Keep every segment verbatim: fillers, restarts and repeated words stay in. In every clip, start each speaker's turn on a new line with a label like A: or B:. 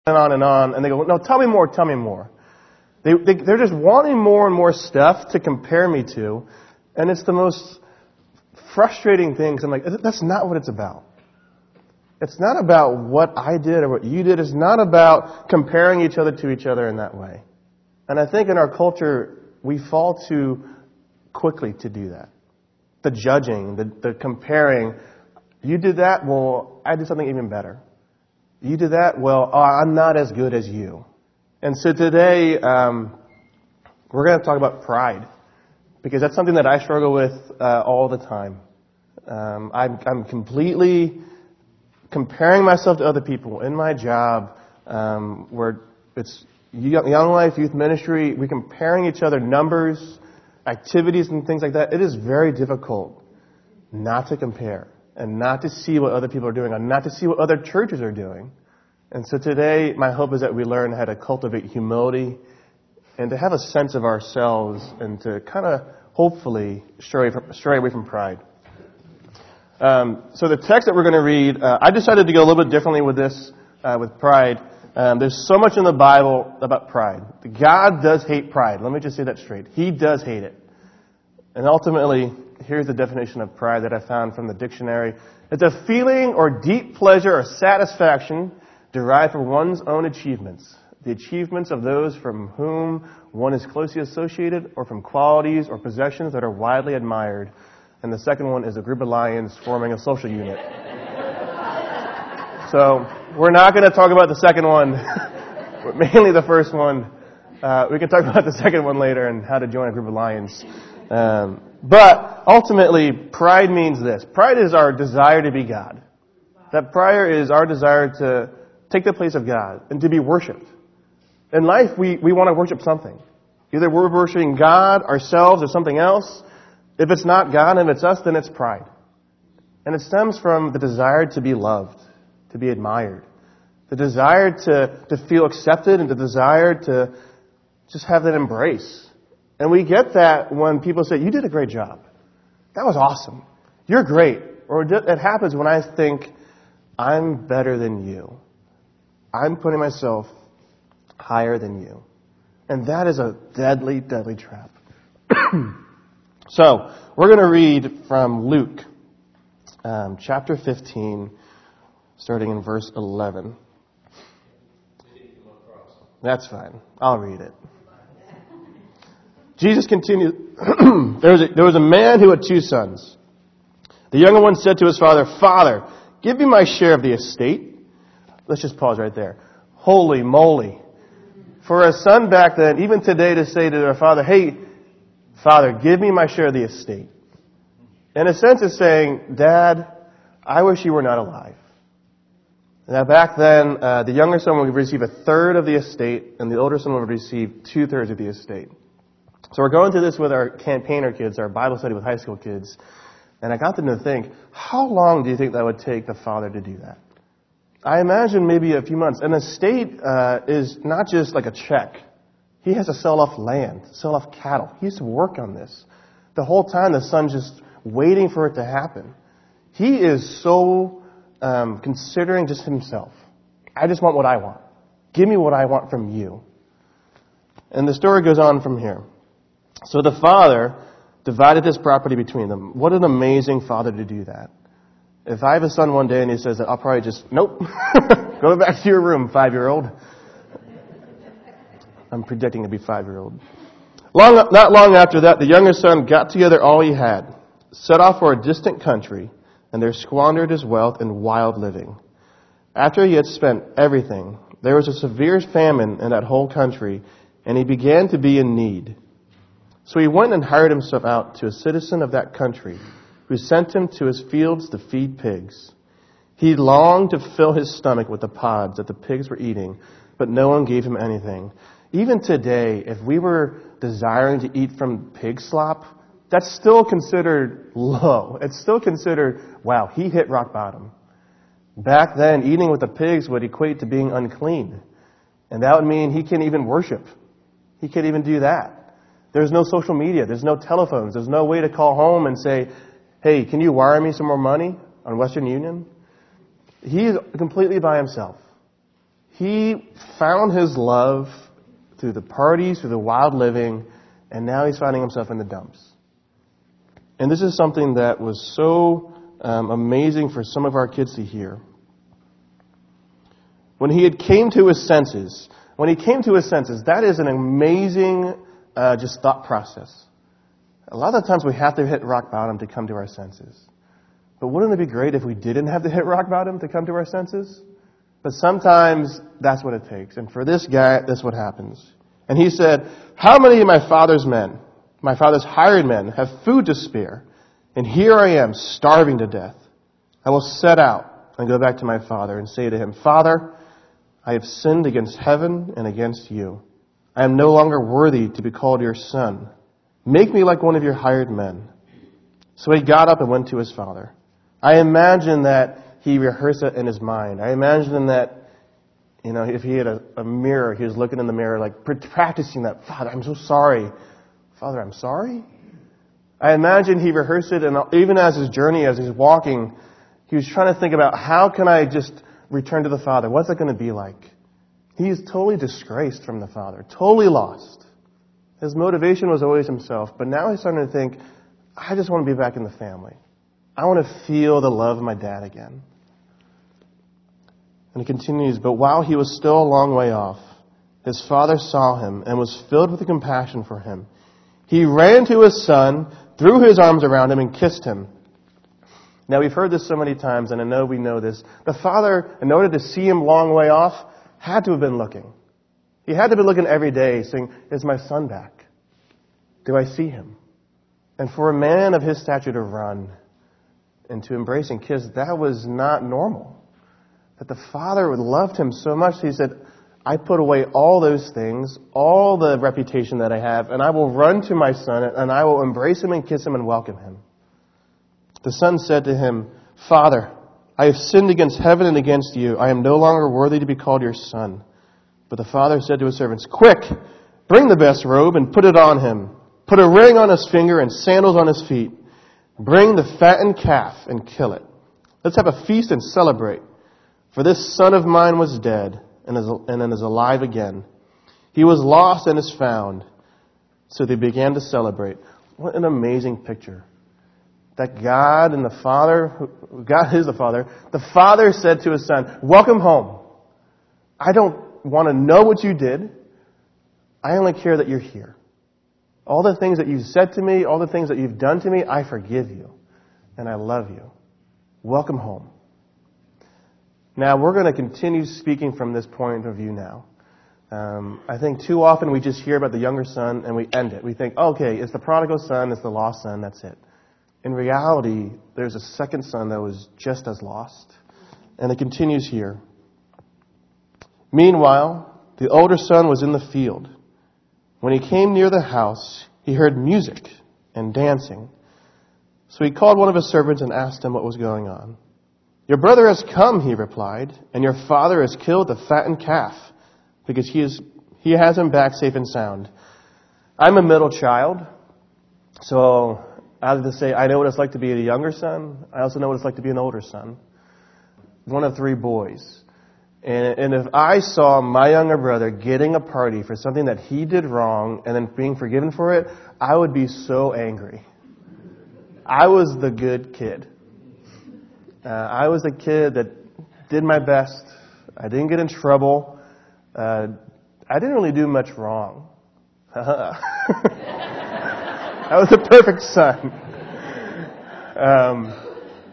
A: on and on, and they go, no, tell me more, tell me more. They, they, they're just wanting more and more stuff to compare me to, and it's the most frustrating thing, because I'm like, that's not what it's about. It's not about what I did or what you did. It's not about comparing each other to each other in that way. And I think in our culture, we fall too quickly to do that. The judging, the, the comparing. You did that, well, I did something even better. You did that, well, oh, I'm not as good as you. And so today, um, we're going to talk about pride, because that's something that I struggle with uh, all the time. Um, I'm, I'm completely comparing myself to other people in my job, um, where it's Young Life, youth ministry. We're comparing each other numbers, activities, and things like that. It is very difficult not to compare and not to see what other people are doing and not to see what other churches are doing. And so today, my hope is that we learn how to cultivate humility and to have a sense of ourselves and to kind of hopefully stray away from, stray away from pride. Um, so the text that we're going to read, uh, I decided to go a little bit differently with this, uh, with pride. Um, there's so much in the Bible about pride. God does hate pride. Let me just say that straight. He does hate it. And ultimately, here's the definition of pride that I found from the dictionary. It's a feeling or deep pleasure or satisfaction derived from one's own achievements, the achievements of those from whom one is closely associated, or from qualities or possessions that are widely admired. And the second one is a group of lions forming a social unit. So we're not going to talk about the second one, but mainly the first one. Uh, we can talk about the second one later and how to join a group of lions. Um, but ultimately, pride means this. Pride is our desire to be God. That pride is our desire to take the place of God and to be worshipped. In life, we, we want to worship something. Either we're worshiping God, ourselves, or something else. If it's not God and if it's us, then it's pride. And it stems from the desire to be loved, to be admired, the desire to, to feel accepted, and the desire to just have that embrace. And we get that when people say, you did a great job. That was awesome. You're great. Or it happens when I think, I'm better than you. I'm putting myself higher than you. And that is a deadly, deadly trap. So, we're going to read from Luke, um, chapter fifteen, starting in verse eleven. That's fine. I'll read it. Jesus continued, there, was a, there was a man who had two sons. The younger one said to his father, Father, give me my share of the estate. Let's just pause right there. Holy moly. For a son back then, even today, to say to their father, hey, Father, give me my share of the estate. In a sense, it's saying, Dad, I wish you were not alive. Now, back then, uh, the younger son would receive a third of the estate, and the older son would receive two-thirds of the estate. So we're going through this with our campaigner kids, our Bible study with high school kids, and I got them to think, how long do you think that would take the father to do that? I imagine maybe a few months. An estate uh, is not just like a check. He has to sell off land, sell off cattle. He has to work on this. The whole time the son's just waiting for it to happen. He is so um, considering just himself. I just want what I want. Give me what I want from you. And the story goes on from here. So the father divided his property between them. What an amazing father to do that. If I have a son one day and he says that, I'll probably just, nope, go back to your room, five-year-old. I'm predicting to be five-year-old. Long, not long after that, the younger son got together all he had, set off for a distant country, and there squandered his wealth in wild living. After he had spent everything, there was a severe famine in that whole country, and he began to be in need. So he went and hired himself out to a citizen of that country, who sent him to his fields to feed pigs. He longed to fill his stomach with the pods that the pigs were eating, but no one gave him anything. Even today, if we were desiring to eat from pig slop, that's still considered low. It's still considered, wow, he hit rock bottom. Back then, eating with the pigs would equate to being unclean. And that would mean he can't even worship. He can't even do that. There's no social media. There's no telephones. There's no way to call home and say, hey, can you wire me some more money on Western Union? He's completely by himself. He found his love through the parties, through the wild living, and now he's finding himself in the dumps. And this is something that was so um, amazing for some of our kids to hear. When he had came to his senses, when he came to his senses, that is an amazing uh, just thought process. A lot of the times we have to hit rock bottom to come to our senses. But wouldn't it be great if we didn't have to hit rock bottom to come to our senses? But sometimes that's what it takes. And for this guy, that's what happens. And he said, how many of my father's men, my father's hired men, have food to spare? And here I am, starving to death. I will set out and go back to my father and say to him, Father, I have sinned against heaven and against you. I am no longer worthy to be called your son. Make me like one of your hired men. So he got up and went to his father. I imagine that he rehearsed it in his mind. I imagine that, you know, if he had a, a mirror, he was looking in the mirror, like practicing that. Father, I'm so sorry. Father, I'm sorry. I imagine he rehearsed it, and even as his journey, as he's walking, he was trying to think about how can I just return to the Father? What's that going to be like? He's totally disgraced from the Father, totally lost. His motivation was always himself, but now he's starting to think, I just want to be back in the family. I want to feel the love of my dad again. And he continues, but while he was still a long way off, his father saw him and was filled with compassion for him. He ran to his son, threw his arms around him, and kissed him. Now, we've heard this so many times, and I know we know this. The father, in order to see him long way off, had to have been looking. He had to be looking every day, saying, is my son back? Do I see him? And for a man of his stature to run and to embrace and kiss, that was not normal. That the father loved him so much, he said, I put away all those things, all the reputation that I have, and I will run to my son, and I will embrace him and kiss him and welcome him. The son said to him, Father, I have sinned against heaven and against you. I am no longer worthy to be called your son. But the father said to his servants, quick, bring the best robe and put it on him. Put a ring on his finger and sandals on his feet. Bring the fattened calf and kill it. Let's have a feast and celebrate. For this son of mine was dead and is, and is alive again. He was lost and is found. So they began to celebrate. What an amazing picture. That God and the Father, God is the Father, the Father said to his son, welcome home. I don't want to know what you did. I only care that you're here. All the things that you've said to me, all the things that you've done to me, I forgive you. And I love you. Welcome home. Now, we're going to continue speaking from this point of view now. Um, I think too often we just hear about the younger son and we end it. We think, okay, it's the prodigal son, it's the lost son, that's it. In reality, there's a second son that was just as lost. And it continues here. Meanwhile, the older son was in the field. When he came near the house, he heard music and dancing. So he called one of his servants and asked him what was going on. Your brother has come, he replied, and your father has killed the fattened calf because he is he has him back safe and sound. I'm a middle child, so I have to say I know what it's like to be a younger son. I also know what it's like to be an older son. One of three boys. And, and if I saw my younger brother getting a party for something that he did wrong and then being forgiven for it, I would be so angry. I was the good kid. Uh, I was the kid that did my best. I didn't get in trouble. Uh, I didn't really do much wrong. I was a perfect son. Um,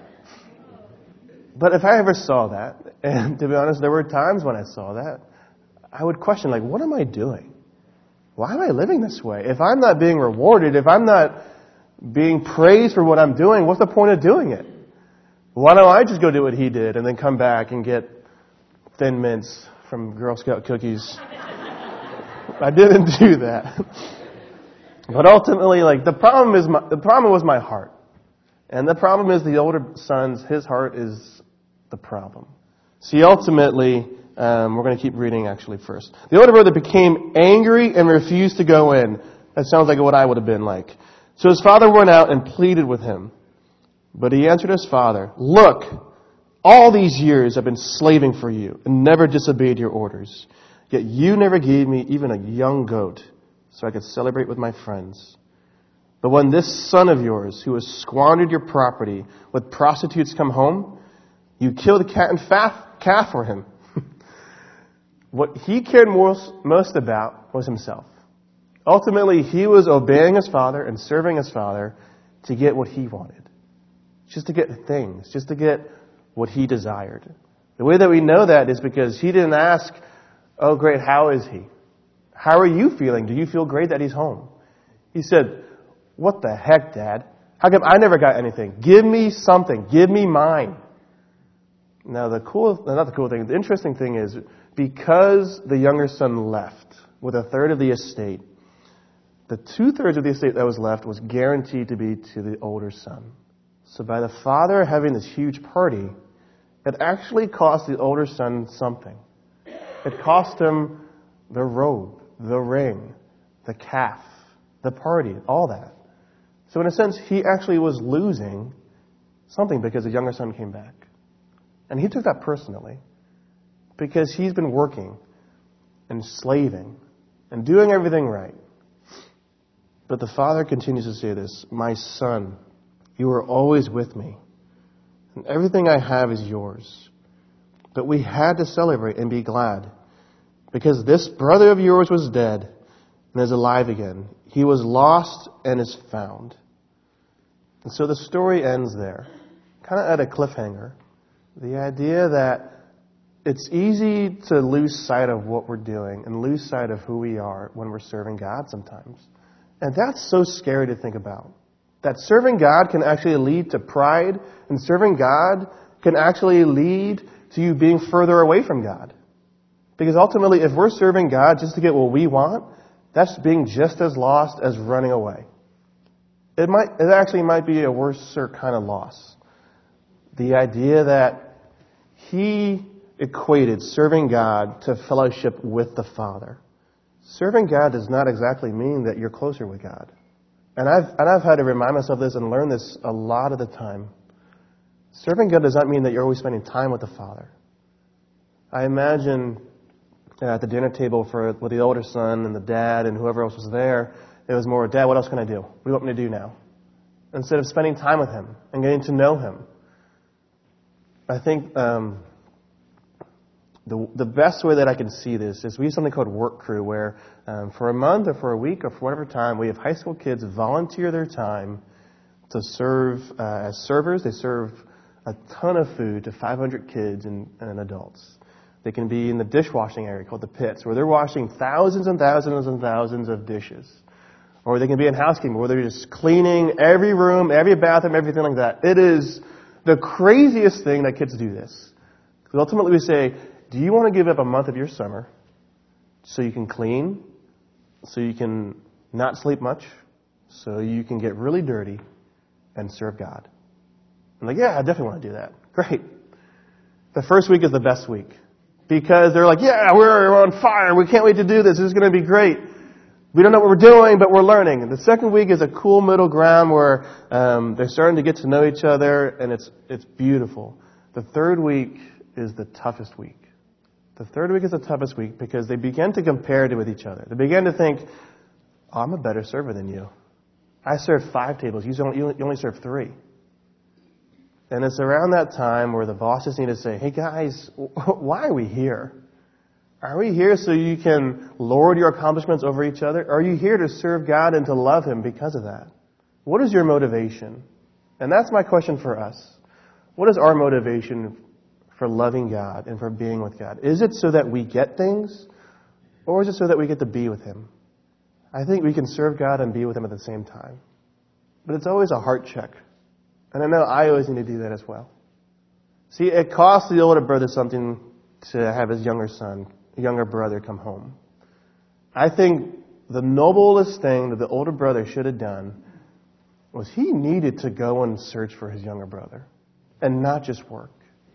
A: but if I ever saw that, and to be honest, there were times when I saw that, I would question, like, what am I doing? Why am I living this way? If I'm not being rewarded, if I'm not being praised for what I'm doing, what's the point of doing it? Why don't I just go do what he did and then come back and get Thin Mints from Girl Scout cookies? I didn't do that. But ultimately, like, the problem is my, the problem was my heart. And the problem is the older son's, his heart is the problem. See, ultimately, um, we're going to keep reading actually first. The older brother became angry and refused to go in. That sounds like what I would have been like. So his father went out and pleaded with him. But he answered his father, look, all these years I've been slaving for you and never disobeyed your orders. Yet you never gave me even a young goat so I could celebrate with my friends. But when this son of yours, who has squandered your property with prostitutes, come home, you killed a cat and calf for him." What he cared most, most about was himself. Ultimately, he was obeying his father and serving his father to get what he wanted. Just to get things, just to get what he desired. The way that we know that is because he didn't ask, "Oh, great, how is he? How are you feeling? Do you feel great that he's home?" He said, "What the heck, Dad? How come I never got anything? Give me something. Give me mine." Now, the cool, not the cool thing, the interesting thing is, because the younger son left with a third of the estate, the two-thirds of the estate that was left was guaranteed to be to the older son. So by the father having this huge party, it actually cost the older son something. It cost him the robe, the ring, the calf, the party, all that. So in a sense, he actually was losing something because the younger son came back. And he took that personally, because he's been working and slaving and doing everything right. But the father continues to say this, "My son, you are always with me, and everything I have is yours. But we had to celebrate and be glad, because this brother of yours was dead and is alive again. He was lost and is found." And so the story ends there, kind of at a cliffhanger. The idea that it's easy to lose sight of what we're doing and lose sight of who we are when we're serving God sometimes. And that's so scary to think about. That serving God can actually lead to pride, and serving God can actually lead to you being further away from God. Because ultimately, if we're serving God just to get what we want, that's being just as lost as running away. It might, it actually might be a worse kind of loss. The idea that he equated serving God to fellowship with the Father. Serving God does not exactly mean that you're closer with God. And I've, and I've had to remind myself of this and learn this a lot of the time. Serving God does not mean that you're always spending time with the Father. I imagine at the dinner table for with the older son and the dad and whoever else was there, it was more, "Dad, what else can I do? What do you want me to do now?" Instead of spending time with him and getting to know him. I think um, the the best way that I can see this is we have something called Work Crew, where um, for a month or for a week or for whatever time, we have high school kids volunteer their time to serve uh, as servers. They serve a ton of food to five hundred kids and, and adults. They can be in the dishwashing area called the pits, where they're washing thousands and thousands and thousands of dishes. Or they can be in housekeeping, where they're just cleaning every room, every bathroom, everything like that. It is the craziest thing that kids do this. Because ultimately we say, do you want to give up a month of your summer so you can clean, so you can not sleep much, so you can get really dirty and serve God? I'm like, yeah, I definitely want to do that. Great. The first week is the best week. Because they're like, yeah, we're on fire. We can't wait to do this. This is going to be great. We don't know what we're doing, but we're learning. And the second week is a cool middle ground where um, they're starting to get to know each other, and it's it's beautiful. The third week is the toughest week. The third week is the toughest week because they begin to compare it with each other. They begin to think, oh, I'm a better server than you. I serve five tables. You only, you only serve three. And it's around that time where the bosses need to say, hey, guys, why are we here? Are we here so you can lord your accomplishments over each other? Or are you here to serve God and to love Him because of that? What is your motivation? And that's my question for us. What is our motivation for loving God and for being with God? Is it so that we get things? Or is it so that we get to be with Him? I think we can serve God and be with Him at the same time. But it's always a heart check. And I know I always need to do that as well. See, it costs the older brother something to have his younger son, younger brother come home. I think the noblest thing that the older brother should have done was he needed to go and search for his younger brother and not just work.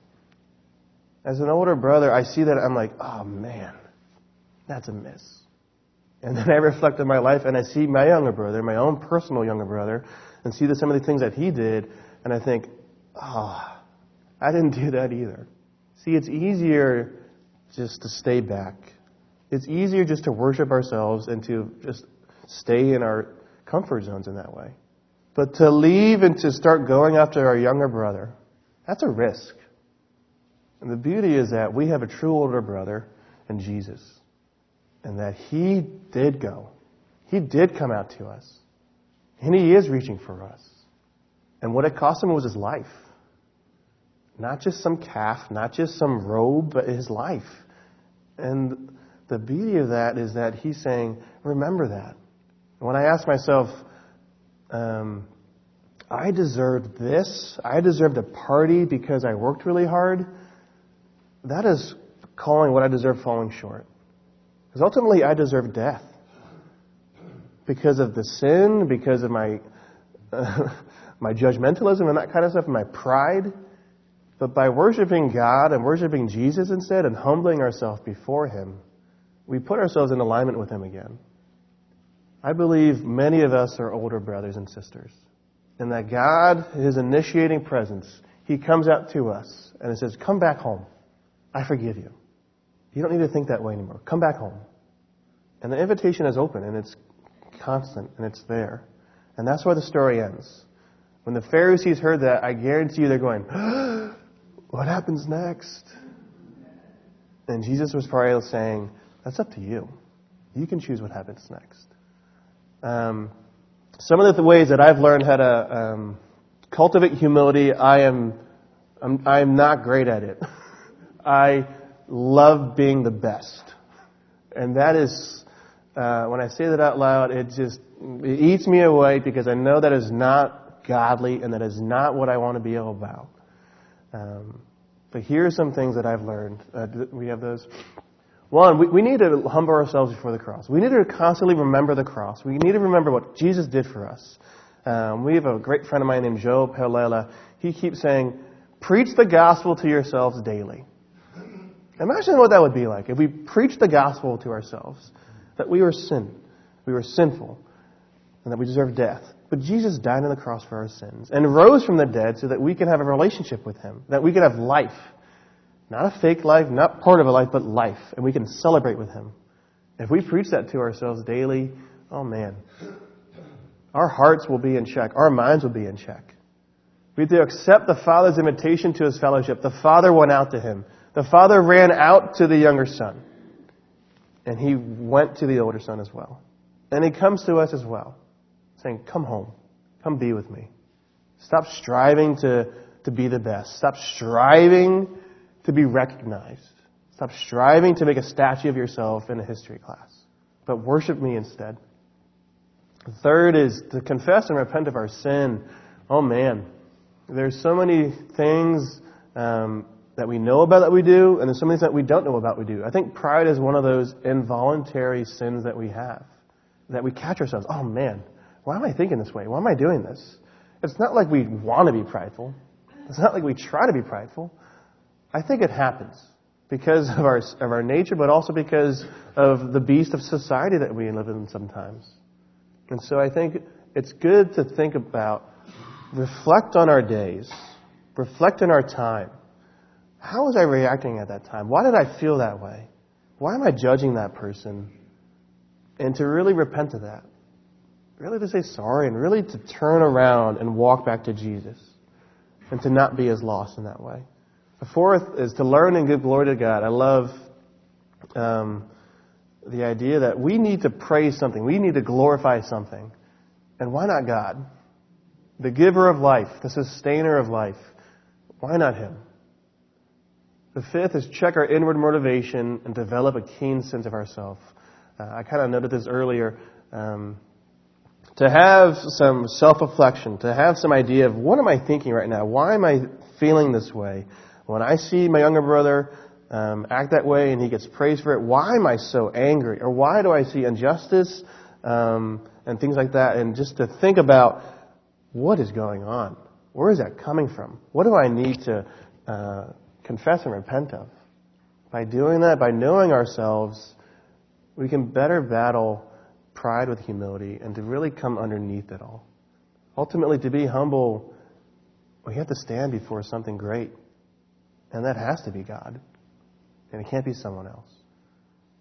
A: As an older brother, I see that I'm like, oh man, that's a miss. And then I reflect on my life and I see my younger brother, my own personal younger brother, and see the, some of the things that he did, and I think, oh, I didn't do that either. See, it's easier just to stay back It's easier just to worship ourselves and to just stay in our comfort zones in that way. But to leave and to start going after our younger brother, that's a risk. And the beauty is that we have a true older brother in Jesus. And that He did go. He did come out to us. And He is reaching for us. And what it cost Him was His life. Not just some calf, not just some robe, but His life. And the beauty of that is that He's saying, remember that. When I ask myself, um, I deserved this, I deserved a party because I worked really hard, that is calling what I deserve falling short. Because ultimately I deserve death. Because of the sin, because of my uh, my judgmentalism and that kind of stuff, and my pride. But by worshiping God and worshiping Jesus instead and humbling ourselves before Him, we put ourselves in alignment with Him again. I believe many of us are older brothers and sisters. And that God, His initiating presence, He comes out to us and He says, come back home. I forgive you. You don't need to think that way anymore. Come back home. And the invitation is open and it's constant and it's there. And that's where the story ends. When the Pharisees heard that, I guarantee you they're going, what happens next? And Jesus was probably saying, that's up to you. You can choose what happens next. Um, some of the ways that I've learned how to um, cultivate humility, I am I'm, I'm not great at it. I love being the best. And that is, uh, when I say that out loud, it just it eats me away because I know that is not godly and that is not what I want to be all about. Um, but here are some things that I've learned. Uh, we have those. One, we, we need to humble ourselves before the cross. We need to constantly remember the cross. We need to remember what Jesus did for us. Um, we have a great friend of mine named Joe Pelela. He keeps saying, preach the gospel to yourselves daily. Imagine what that would be like if we preached the gospel to ourselves. That we were sin. We were sinful. And that we deserve death. But Jesus died on the cross for our sins. And rose from the dead so that we can have a relationship with Him. That we can have life. Not a fake life, not part of a life, but life. And we can celebrate with Him. If we preach that to ourselves daily, oh man. Our hearts will be in check. Our minds will be in check. We have to accept the Father's invitation to His fellowship. The Father went out to Him. The Father ran out to the younger son. And He went to the older son as well. And He comes to us as well. Saying, come home. Come be with me. Stop striving to, to be the best. Stop striving to be recognized. Stop striving to make a statue of yourself in a history class. But worship me instead. The third is to confess and repent of our sin. Oh man. There's so many things um, that we know about that we do, and there's so many things that we don't know about we do. I think pride is one of those involuntary sins that we have. That we catch ourselves, oh man, why am I thinking this way? Why am I doing this? It's not like we want to be prideful. It's not like we try to be prideful. I think it happens because of our of our nature, but also because of the beast of society that we live in sometimes. And so I think it's good to think about, reflect on our days, reflect on our time. How was I reacting at that time? Why did I feel that way? Why am I judging that person? And to really repent of that. Really to say sorry and really to turn around and walk back to Jesus. And to not be as lost in that way. The fourth is to learn and give glory to God. I love um, the idea that we need to praise something. We need to glorify something. And why not God? The giver of life, the sustainer of life. Why not Him? The fifth is check our inward motivation and develop a keen sense of ourselves. Uh, I kind of noted this earlier. Um, to have some self-reflection, to have some idea of what am I thinking right now? Why am I feeling this way? When I see my younger brother um, act that way and he gets praised for it, why am I so angry? Or why do I see injustice um, and things like that? And just to think about what is going on? Where is that coming from? What do I need to uh, confess and repent of? By doing that, by knowing ourselves, we can better battle pride with humility and to really come underneath it all. Ultimately, to be humble, we have to stand before something great. And that has to be God. And it can't be someone else.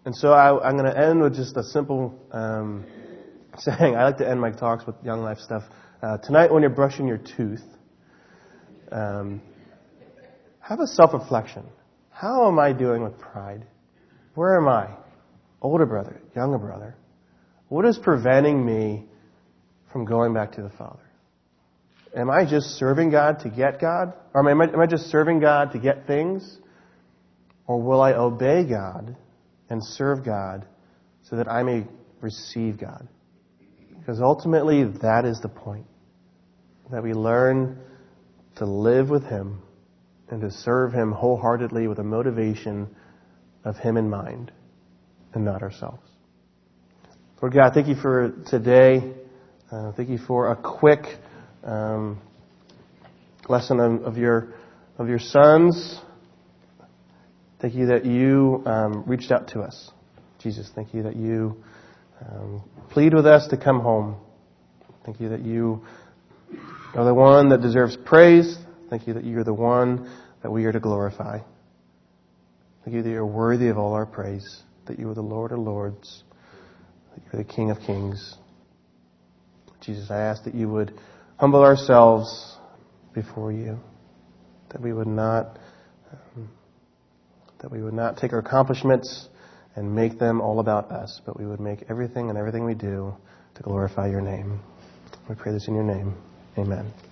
A: And so I, I'm going to end with just a simple um, saying. I like to end my talks with Young Life stuff. Uh, tonight when you're brushing your tooth, um, have a self-reflection. How am I doing with pride? Where am I? Older brother, younger brother. What is preventing me from going back to the Father? Am I just serving God to get God? Or am I, am I just serving God to get things? Or will I obey God and serve God so that I may receive God? Because ultimately that is the point. That we learn to live with Him and to serve Him wholeheartedly with a motivation of Him in mind and not ourselves. Lord God, thank you for today. Uh, thank you for a quick um, lesson of, of your of your sons. Thank you that you um, reached out to us. Jesus, thank you that you um, plead with us to come home. Thank you that you are the one that deserves praise. Thank you that you are the one that we are to glorify. Thank you that you're worthy of all our praise. That you are the Lord of Lords. That you're the King of Kings. Jesus, I ask that you would humble ourselves before you. That we would not, um, that we would not take our accomplishments and make them all about us, but we would make everything and everything we do to glorify your name. We pray this in your name. Amen.